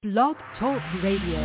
Blog Talk Radio.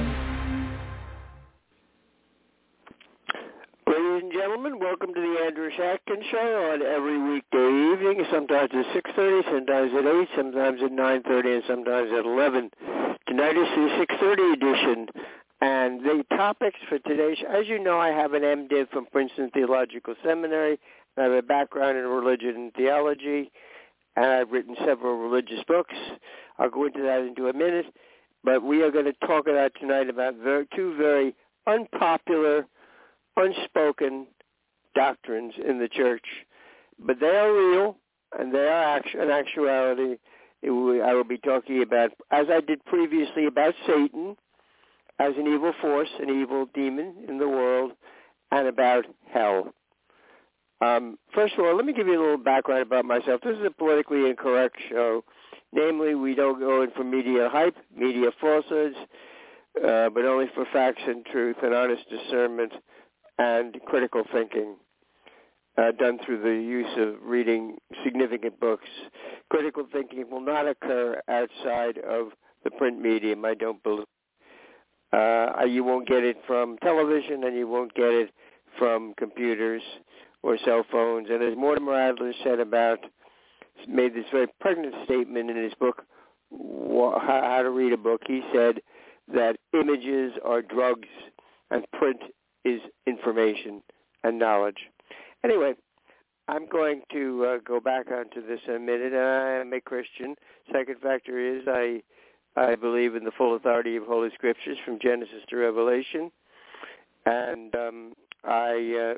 Ladies and gentlemen, welcome to the Andrew Atkins Show on every weekday evening, sometimes at 6:30, sometimes at 8, sometimes at 9:30, and sometimes at 11. Tonight is the 6:30 edition, and the topics for today's, as you know, I have an MDiv from Princeton Theological Seminary. I have a background in religion and theology, and I've written several religious books. I'll go into that in a minute, but we are going to talk about tonight about two very unpopular, unspoken doctrines in the church, but they are real, and they are in actuality. I will be talking about, as I did previously, about Satan as an evil force, an evil demon in the world, and about hell. First of all, let me give you a little background about myself. This is a politically incorrect show. Namely, we don't go in for media hype, media falsehoods, but only for facts and truth and honest discernment and critical thinking, done through the use of reading significant books. Critical thinking will not occur outside of the print medium, I don't believe. You won't get it from television, and you won't get it from computers or cell phones. And as Mortimer Adler made this very pregnant statement in his book, How to Read a Book. He said that images are drugs and print is information and knowledge. Anyway, I'm going to go back onto this in a minute. I am a Christian. Second factor is I believe in the full authority of Holy Scriptures from Genesis to Revelation. And I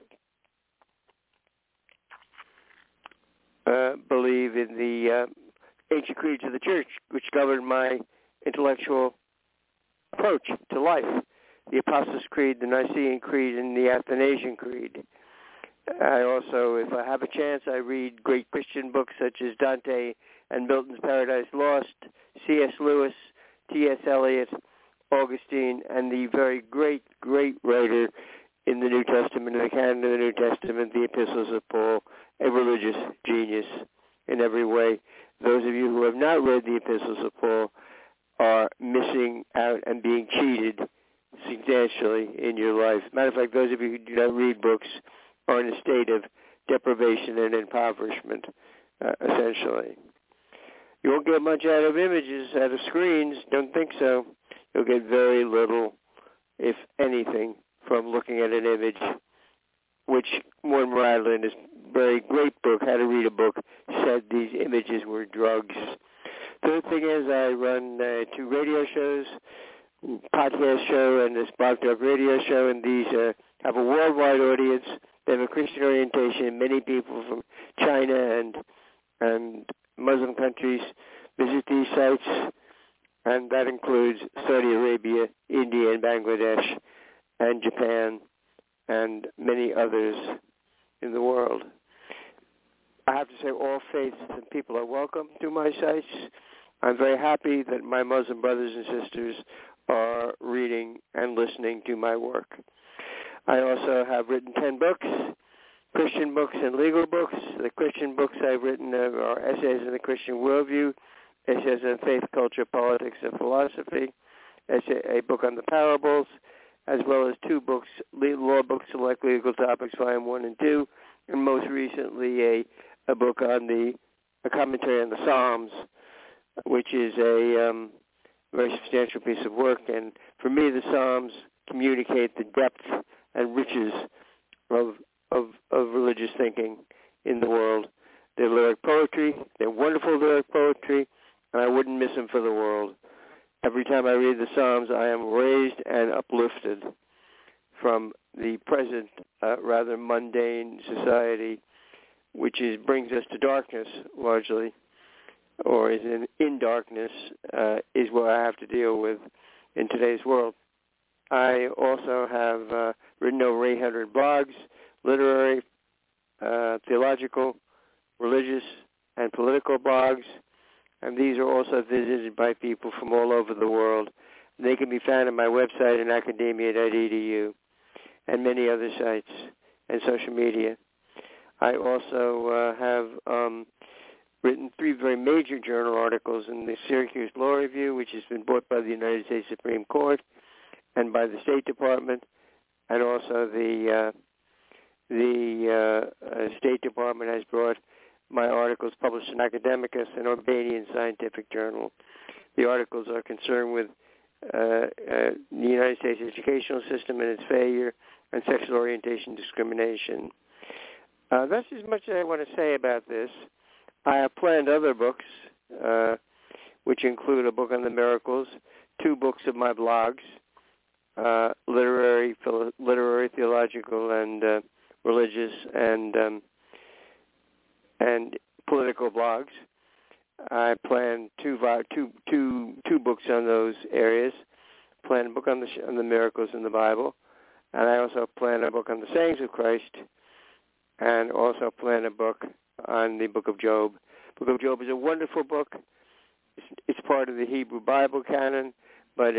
believe in the ancient creeds of the church, which govern my intellectual approach to life. The Apostles' Creed, the Nicene Creed, and the Athanasian Creed. I also, if I have a chance, I read great Christian books such as Dante and Milton's Paradise Lost, C.S. Lewis, T.S. Eliot, Augustine, and the very great writer in the New Testament, in the canon of the New Testament, the Epistles of Paul, a religious genius in every way. Those of you who have not read the Epistles of Paul are missing out and being cheated substantially in your life. Matter of fact, those of you who do not read books are in a state of deprivation and impoverishment, essentially. You won't get much out of images, out of screens. Don't think so. You'll get very little, if anything, from looking at an image, which Mortimer Adler, in his very great book, How to Read a Book, said these images were drugs. Third thing is I run 2 radio shows, podcast show and this Blog Talk Radio show, and these have a worldwide audience. They have a Christian orientation. Many people from China and Muslim countries visit these sites, and that includes Saudi Arabia, India, and Bangladesh, and Japan, and many others in the world. I have to say all faiths and people are welcome to my sites. I'm very happy that my Muslim brothers and sisters are reading and listening to my work. I also have written 10 books, Christian books and legal books. The Christian books I've written are Essays in the Christian Worldview, Essays on Faith, Culture, Politics, and Philosophy, a book on the parables, as well as 2 books, law books, Select Legal Topics, Volume 1 and 2, and most recently a book on a commentary on the Psalms, which is a very substantial piece of work. And for me, the Psalms communicate the depth and riches of religious thinking in the world. They're lyric poetry. They're wonderful lyric poetry, and I wouldn't miss them for the world. Every time I read the Psalms, I am raised and uplifted from the present, rather mundane society, which brings us to darkness largely, or is in darkness, is what I have to deal with in today's world. I also have written over 800 blogs, literary, theological, religious, and political blogs, and these are also visited by people from all over the world. They can be found on my website at academia.edu and many other sites and social media. I also have written 3 very major journal articles in the Syracuse Law Review, which has been bought by the United States Supreme Court and by the State Department, and also the State Department has brought my articles published in Academicus, an Urbanian scientific journal. The articles are concerned with the United States educational system and its failure and sexual orientation discrimination. That's as much as I want to say about this. I have planned other books, which include a book on the miracles, 2 books of my blogs, literary, theological, and religious, and political blogs. I plan two books on those areas. Plan a book on the miracles in the Bible, and I also plan a book on the sayings of Christ, and also plan a book on the Book of Job. Book of Job is a wonderful book. It's part of the Hebrew Bible canon, but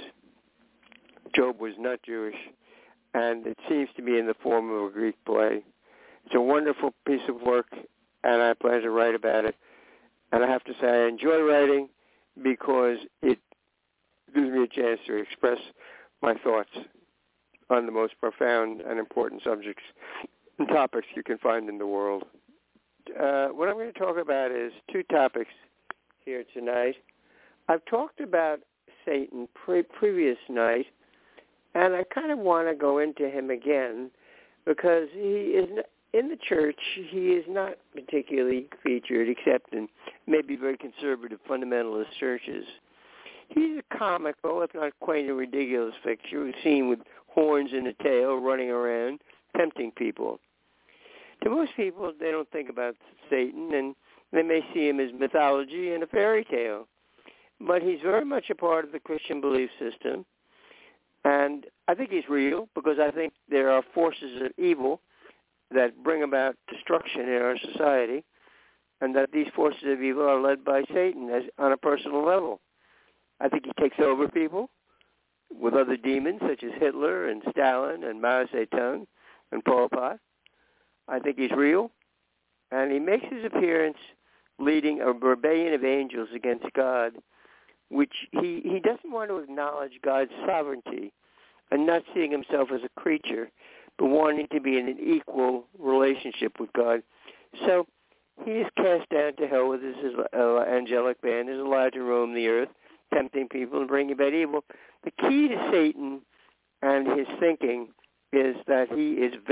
Job was not Jewish, and it seems to be in the form of a Greek play. It's a wonderful piece of work, and I plan to write about it. And I have to say I enjoy writing because it gives me a chance to express my thoughts on the most profound and important subjects and topics you can find in the world. What I'm going to talk about is 2 topics here tonight. I've talked about Satan previous night, and I kind of want to go into him again because he is in the church. He is not particularly featured except in maybe very conservative fundamentalist churches. He's a comical, if not quaint and ridiculous figure seen with horns and a tail running around, tempting people. To most people, they don't think about Satan, and they may see him as mythology and a fairy tale. But he's very much a part of the Christian belief system, and I think he's real because I think there are forces of evil that bring about destruction in our society, and that these forces of evil are led by Satan on a personal level. I think he takes over people with other demons such as Hitler and Stalin and Mao Zedong and Pol Pot. I think he's real, and he makes his appearance leading a rebellion of angels against God, which he doesn't want to acknowledge God's sovereignty and not seeing himself as a creature, but wanting to be in an equal relationship with God. So he is cast down to hell with his angelic band, is allowed to roam the earth, tempting people and bringing about evil. The key to Satan and his thinking is that he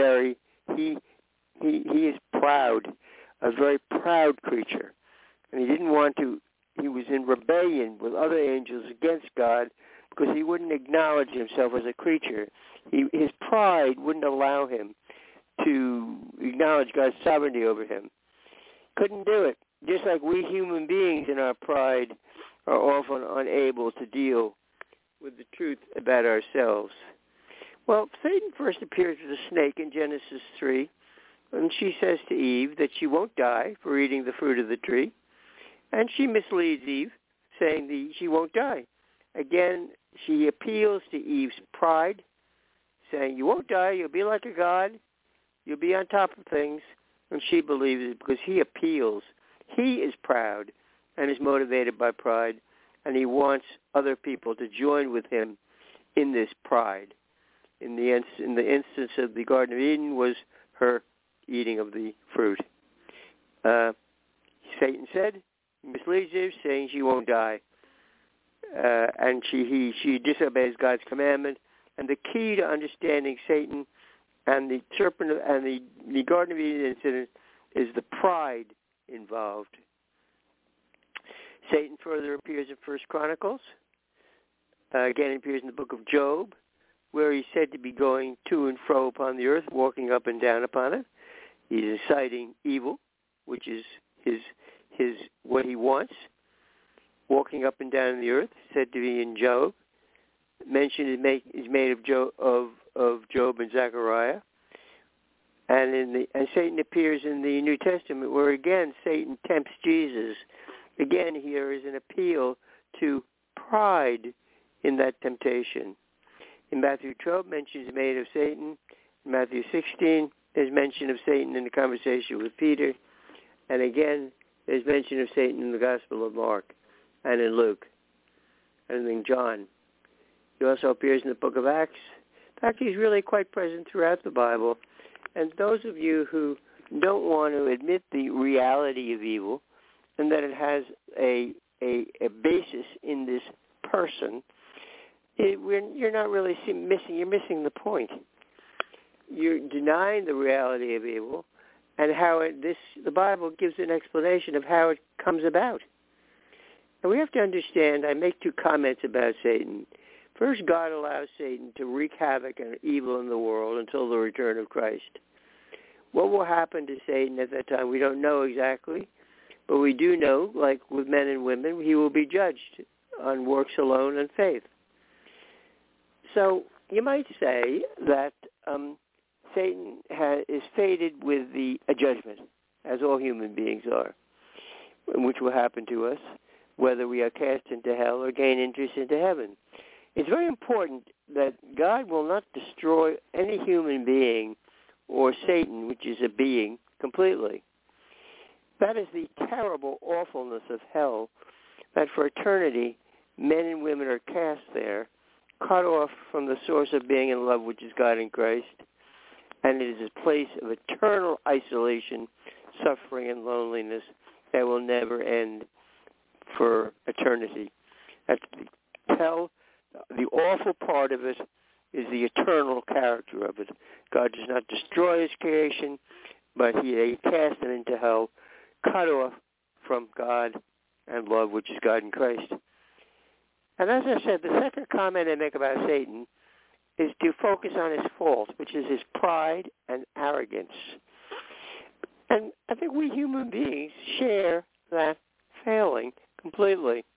is proud, a very proud creature. And he was in rebellion with other angels against God because he wouldn't acknowledge himself as a creature. His pride wouldn't allow him to acknowledge God's sovereignty over him. Couldn't do it. Just like we human beings in our pride are often unable to deal with the truth about ourselves. Well, Satan first appears with a snake in Genesis 3, and she says to Eve that she won't die for eating the fruit of the tree, and she misleads Eve, saying that she won't die. Again, she appeals to Eve's pride, saying, you won't die, you'll be like a god, you'll be on top of things, and she believes it because he appeals. He is proud and is motivated by pride, and he wants other people to join with him in this pride. In the instance of the Garden of Eden was her eating of the fruit. Satan said, misleads Eve, saying she won't die. And she disobeys God's commandment. And the key to understanding Satan and the serpent and the Garden of Eden incident is the pride involved. Satan further appears in 1 Chronicles. Again, he appears in the book of Job, where he's said to be going to and fro upon the earth, walking up and down upon it. He's inciting evil, which is his what he wants, walking up and down the earth, said to be in Job. Mention is made of Job and Zechariah, and Satan appears in the New Testament, where again Satan tempts Jesus. Again, here is an appeal to pride in that temptation. In Matthew 12, mention is made of Satan. In Matthew 16, there's mention of Satan in the conversation with Peter. And again, There's mention of Satan in the Gospel of Mark and in Luke and in John. He also appears in the book of Acts. In fact, he's really quite present throughout the Bible. And those of you who don't want to admit the reality of evil and that it has a basis in this person, you're not really you're missing the point. You're denying the reality of evil and how the Bible gives an explanation of how it comes about. And we have to understand, I make two comments about Satan. First, God allows Satan to wreak havoc and evil in the world until the return of Christ. What will happen to Satan at that time, we don't know exactly, but we do know, like with men and women, he will be judged on works alone and faith. So you might say that Satan is fated with a judgment, as all human beings are, which will happen to us, whether we are cast into hell or gain entrance into heaven. It's very important that God will not destroy any human being or Satan, which is a being, completely. That is the terrible awfulness of hell, that for eternity men and women are cast there, cut off from the source of being in love, which is God in Christ, and it is a place of eternal isolation, suffering, and loneliness that will never end for eternity. That's hell. The awful part of it is the eternal character of it. God does not destroy his creation, but he cast them into hell, cut off from God and love, which is God in Christ. And as I said, the second comment I make about Satan is to focus on his fault, which is his pride and arrogance. And I think we human beings share that failing completely.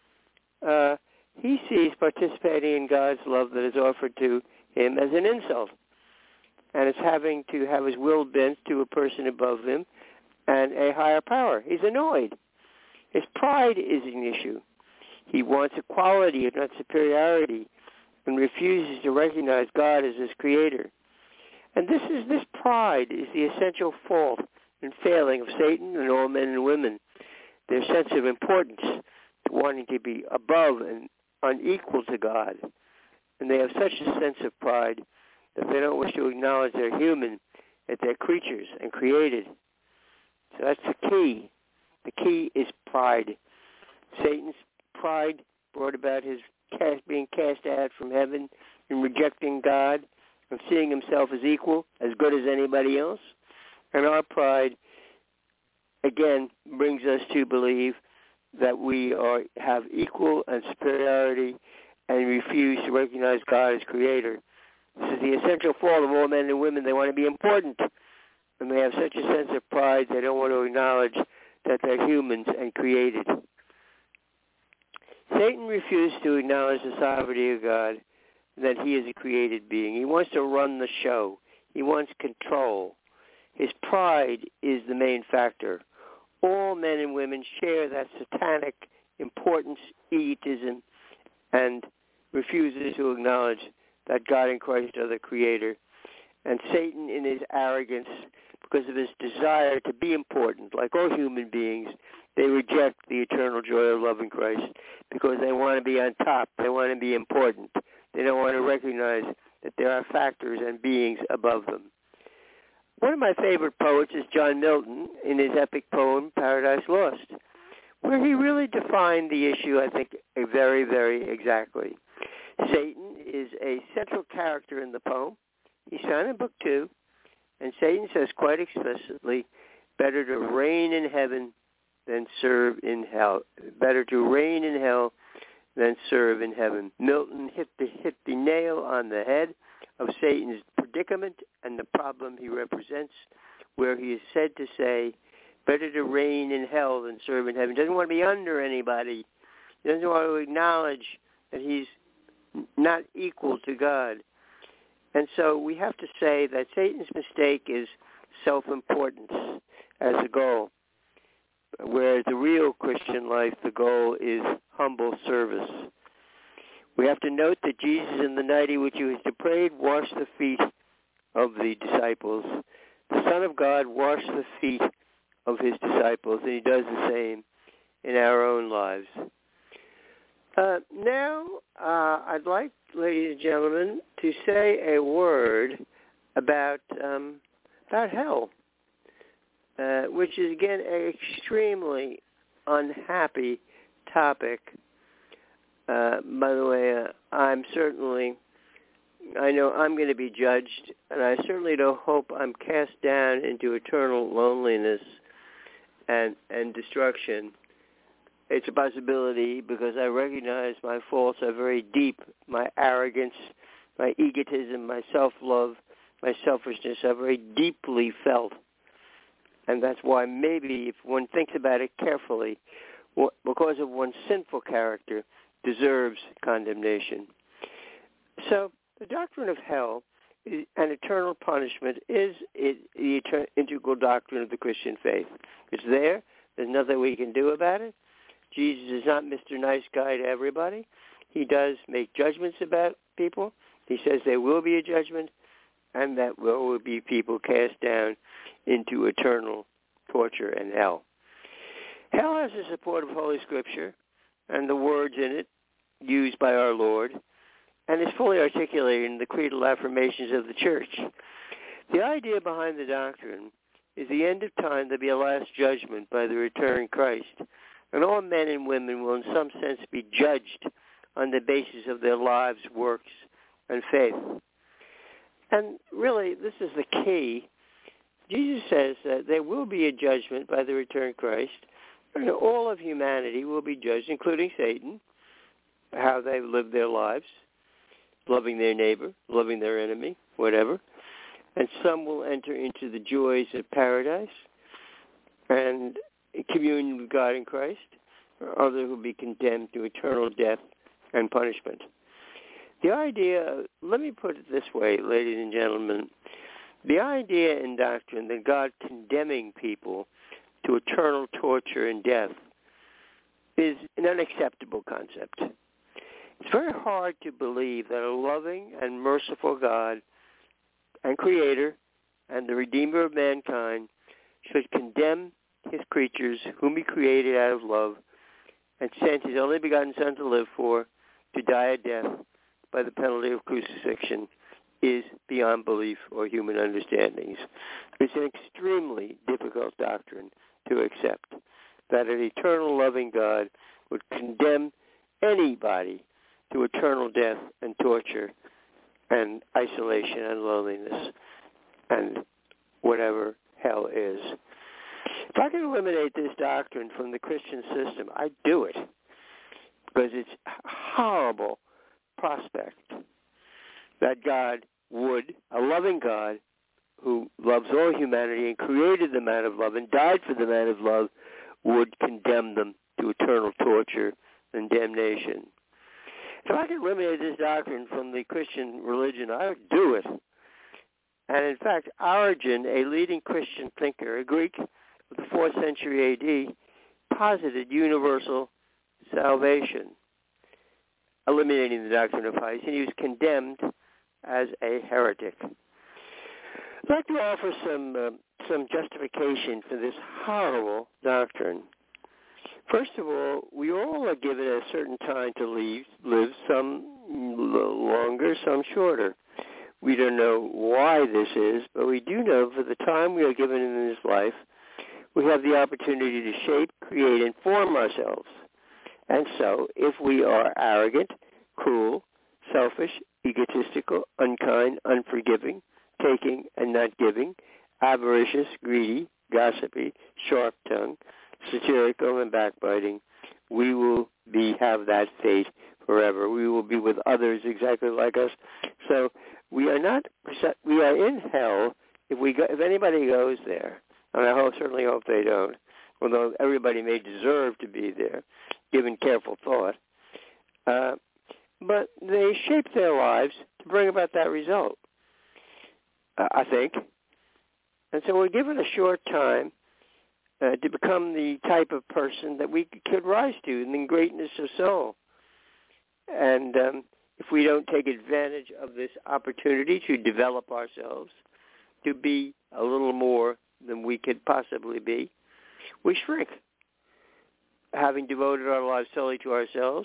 He sees participating in God's love that is offered to him as an insult, and it's having to have his will bent to a person above him and a higher power. He's annoyed. His pride is an issue. He wants equality, if not superiority, and refuses to recognize God as his creator. And this pride is the essential fault and failing of Satan and all men and women. Their sense of importance, wanting to be above and unequal to God. And they have such a sense of pride that they don't wish to acknowledge they're human, that they're creatures and created. So that's the key. The key is pride. Satan's pride brought about his being cast out from heaven and rejecting God and seeing himself as equal, as good as anybody else. And our pride, again, brings us to believe that we have equal and superiority and refuse to recognize God as creator. This is the essential fault of all men and women. They want to be important, and they have such a sense of pride they don't want to acknowledge that they're humans and created. Satan refused to acknowledge the sovereignty of God, that he is a created being. He wants to run the show. He wants control. His pride is the main factor. All men and women share that satanic importance, egotism, and refuses to acknowledge that God and Christ are the creator. And Satan, in his arrogance, because of his desire to be important, like all human beings, they reject the eternal joy of love in Christ because they want to be on top. They want to be important. They don't want to recognize that there are factors and beings above them. One of my favorite poets is John Milton in his epic poem, Paradise Lost, where he really defined the issue, I think, very, very exactly. Satan is a central character in the poem. He's found in Book 2, and Satan says quite explicitly, better to reign in heaven than serve in hell. Better to reign in hell than serve in heaven. Milton hit the nail on the head of Satan's predicament and the problem he represents, where he is said to say, better to reign in hell than serve in heaven. He doesn't want to be under anybody. He doesn't want to acknowledge that he's not equal to God. And so we have to say that Satan's mistake is self-importance as a goal, whereas the real Christian life, the goal is humble service. We have to note that Jesus, in the night in which he was betrayed, washed the feet of the disciples. The Son of God washed the feet of his disciples, and he does the same in our own lives. Now, I'd like, ladies and gentlemen, to say a word about hell, which is, again, an extremely unhappy topic. By the way, I know I'm going to be judged, and I certainly don't hope I'm cast down into eternal loneliness and destruction. It's a possibility because I recognize my faults are very deep. My arrogance, my egotism, my self-love, my selfishness are very deeply felt. And that's why maybe if one thinks about it carefully, because of one's sinful character, deserves condemnation. So the doctrine of hell and eternal punishment is the integral doctrine of the Christian faith. It's there. There's nothing we can do about it. Jesus is not Mr. Nice Guy to everybody. He does make judgments about people. He says there will be a judgment, and that there will be people cast down into eternal torture and hell. Hell has the support of Holy Scripture and the words in it used by our Lord, and is fully articulated in the creedal affirmations of the Church. The idea behind the doctrine is the end of time there'll be a last judgment by the returning Christ, and all men and women will in some sense be judged on the basis of their lives, works, and faith. And really, this is the key. Jesus says that there will be a judgment by the returning Christ, and all of humanity will be judged, including Satan, how they've lived their lives, loving their neighbor, loving their enemy, whatever. And some will enter into the joys of paradise and communion with God in Christ, or others will be condemned to eternal death and punishment. The idea, let me put it this way, ladies and gentlemen, the idea in doctrine that God condemning people to eternal torture and death is an unacceptable concept. It's very hard to believe that a loving and merciful God and Creator and the Redeemer of mankind should condemn his creatures whom he created out of love and sent his only begotten Son to live for, to die a death by the penalty of crucifixion, is beyond belief or human understandings. It's an extremely difficult doctrine to accept, that an eternal loving God would condemn anybody to eternal death and torture and isolation and loneliness and whatever hell is. If I could eliminate this doctrine from the Christian system, I'd do it, because it's a horrible prospect that God would, a loving God who loves all humanity and created them out of love and died for them out of love, would condemn them to eternal torture and damnation. If I could eliminate this doctrine from the Christian religion, I would do it. And in fact, Origen, a leading Christian thinker, a Greek of the 4th century A.D., posited universal salvation, eliminating the doctrine of Christ, and he was condemned as a heretic. I'd like to offer some justification for this horrible doctrine. First of all, we all are given a certain time to live, some longer, some shorter. We don't know why this is, but we do know for the time we are given in this life, we have the opportunity to shape, create, and form ourselves. And so, if we are arrogant, cruel, selfish, egotistical, unkind, unforgiving, taking and not giving, avaricious, greedy, gossipy, sharp-tongued, satirical, and backbiting, we will have that fate forever. We will be with others exactly like us. So we are in hell if anybody goes there, and I certainly hope they don't, although everybody may deserve to be there, given careful thought. But they shape their lives to bring about that result, I think. And so we're given a short time to become the type of person that we could rise to in the greatness of soul. And if we don't take advantage of this opportunity to develop ourselves, to be a little more than we could possibly be, we shrink. Having devoted our lives solely to ourselves,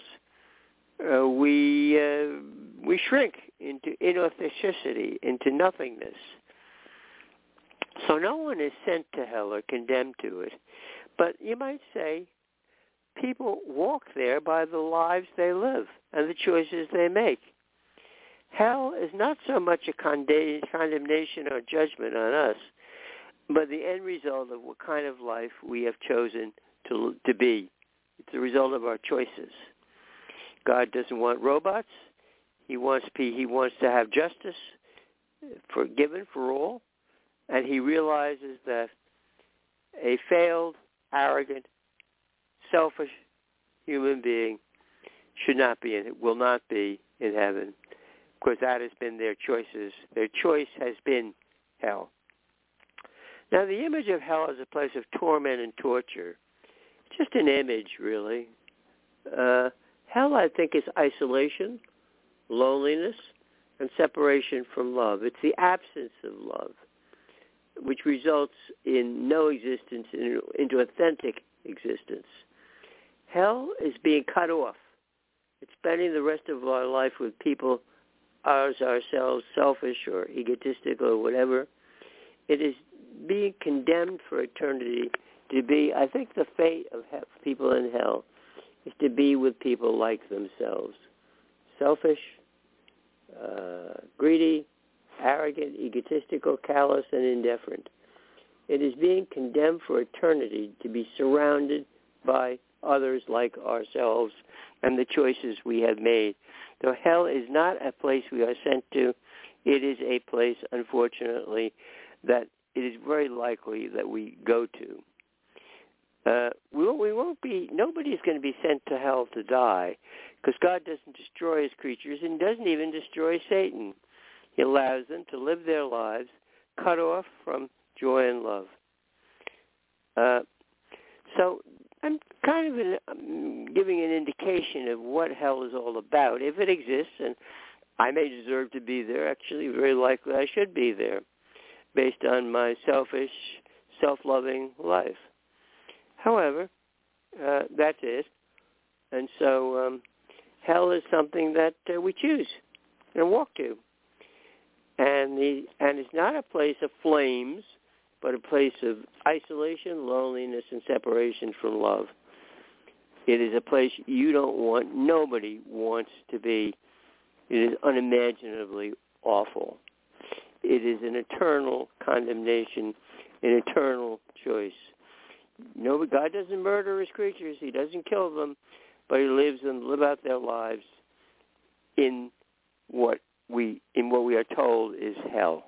we shrink into inauthenticity, into nothingness. So no one is sent to hell or condemned to it. But you might say people walk there by the lives they live and the choices they make. Hell is not so much a condemnation or judgment on us, but the end result of what kind of life we have chosen to be. It's the result of our choices. God doesn't want robots. He wants to have justice given for all, and he realizes that a failed, arrogant, selfish human being will not be in heaven, because that has been their choices. Their choice has been hell. Now, the image of hell as a place of torment and torture, just an image, really. Hell, I think, is isolation, loneliness, and separation from love. It's the absence of love, which results in no existence, into authentic existence. Hell is being cut off. It's spending the rest of our life with people, ourselves, selfish or egotistical or whatever. It is being condemned for eternity to be, I think the fate of people in hell is to be with people like themselves. Selfish, greedy, arrogant, egotistical, callous, and indifferent. It is being condemned for eternity to be surrounded by others like ourselves and the choices we have made. So hell is not a place we are sent to. It is a place, unfortunately, that it is very likely that we go to. Nobody's going to be sent to hell to die, because God doesn't destroy his creatures and doesn't even destroy Satan. He allows them to live their lives cut off from joy and love. So I'm kind of giving an indication of what hell is all about. If it exists, and I may deserve to be there, actually very likely I should be there, based on my selfish, self-loving life. However, that's it. And so hell is something that we choose and walk to. And it's not a place of flames, but a place of isolation, loneliness, and separation from love. It is a place you don't want, nobody wants to be. It is unimaginably awful. It is an eternal condemnation, an eternal choice. No, God doesn't murder his creatures. He doesn't kill them, but he lives them live out their lives in what we are told is hell.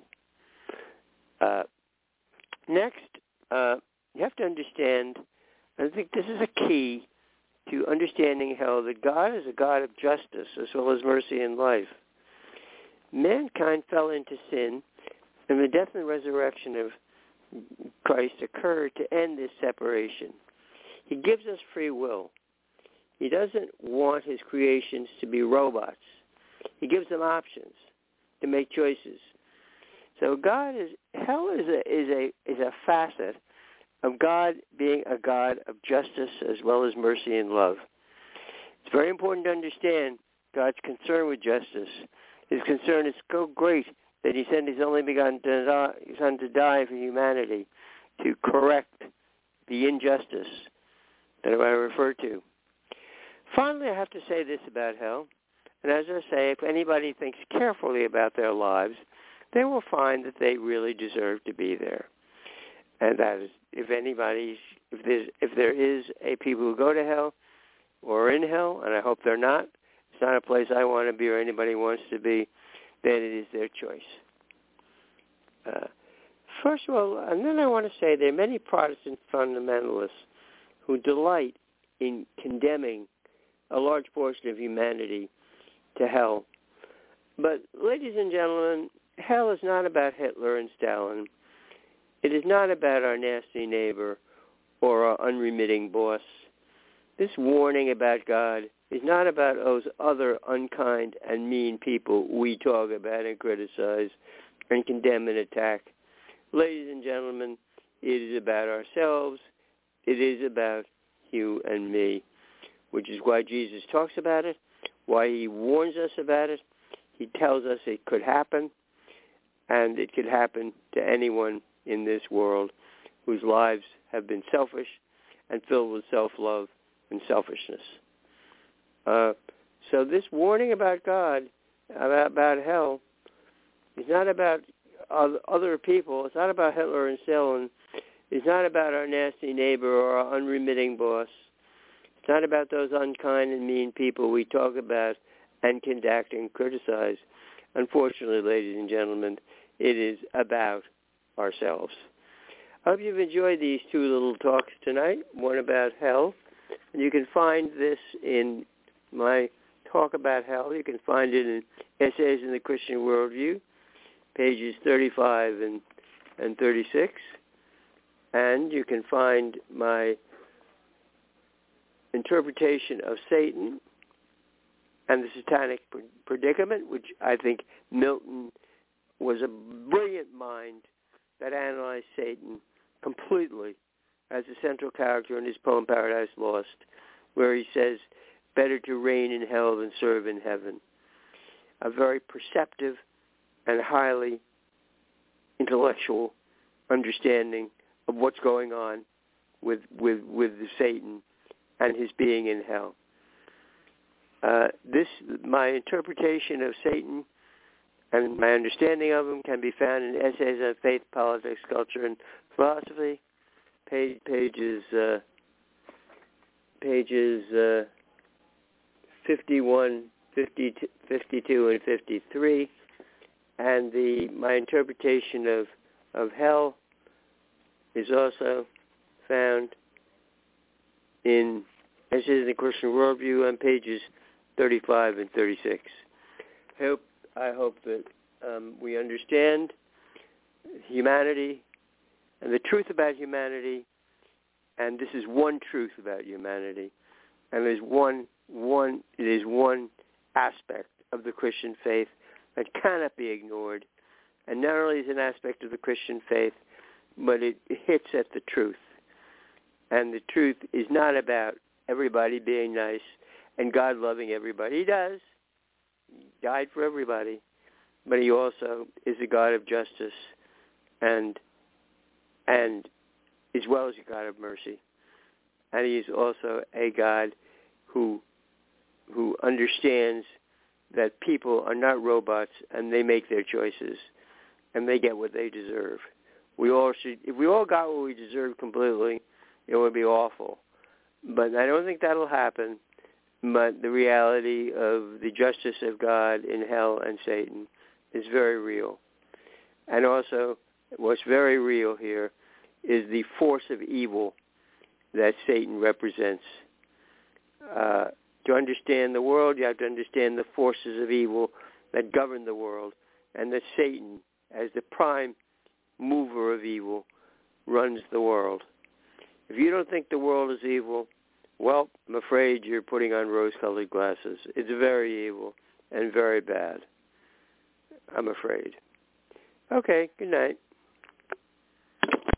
Next, you have to understand, I think this is a key to understanding hell, that God is a God of justice as well as mercy and life. Mankind fell into sin, and the death and resurrection of Christ occurred to end this separation. He gives us free will. He doesn't want his creations to be robots. He gives them options to make choices. So hell is a facet of God being a God of justice as well as mercy and love. It's very important to understand God's concern with justice. His concern is so great that he sent his only begotten Son to die for humanity, to correct the injustice that I refer to. Finally, I have to say this about hell. And as I say, if anybody thinks carefully about their lives, they will find that they really deserve to be there. And that is, if there is a people who go to hell or are in hell, and I hope they're not, it's not a place I want to be or anybody wants to be, then it is their choice. First of all, and then I want to say there are many Protestant fundamentalists who delight in condemning a large portion of humanity to hell. But, ladies and gentlemen, hell is not about Hitler and Stalin. It is not about our nasty neighbor or our unremitting boss. This warning about God is not about those other unkind and mean people we talk about and criticize and condemn and attack. Ladies and gentlemen, it is about ourselves It is about you and me, which is why Jesus talks about it, why he warns us about it. He tells us it could happen, and it could happen to anyone in this world whose lives have been selfish and filled with self-love and selfishness. So this warning about God, about hell, is not about other people. It's not about Hitler and Stalin. It's not about our nasty neighbor or our unremitting boss. It's not about those unkind and mean people we talk about and conduct and criticize. Unfortunately, ladies and gentlemen, it is about ourselves. I hope you've enjoyed these two little talks tonight, one about hell. And you can find this in my talk about hell. You can find it in Essays in the Christian Worldview, pages 35 and 36. And you can find my interpretation of Satan and the Satanic Predicament, which I think Milton was a brilliant mind that analyzed Satan completely as a central character in his poem Paradise Lost, where he says, better to reign in hell than serve in heaven. A very perceptive and highly intellectual understanding of what's going on with Satan and his being in hell. My interpretation of Satan and my understanding of him can be found in Essays on Faith, Politics, Culture, and Philosophy, pages 51, 52, and 53. And my interpretation of hell is also found in Essays in the Christian Worldview on pages 35 and 36. I hope that we understand humanity and the truth about humanity, and this is one truth about humanity, and it is one aspect of the Christian faith that cannot be ignored, and not only is it an aspect of the Christian faith, but it hits at the truth. And the truth is not about everybody being nice and God loving everybody. He does. He died for everybody. But he also is a God of justice and as well as a God of mercy. And he is also a God who understands that people are not robots and they make their choices and they get what they deserve. If we all got what we deserve completely, it would be awful. But I don't think that'll happen. But the reality of the justice of God in hell and Satan is very real. And also, what's very real here is the force of evil that Satan represents. To understand the world, you have to understand the forces of evil that govern the world, and that Satan, as the prime mover of evil, runs the world. If you don't think the world is evil, well, I'm afraid you're putting on rose-colored glasses. It's very evil and very bad, I'm afraid. Okay, good night.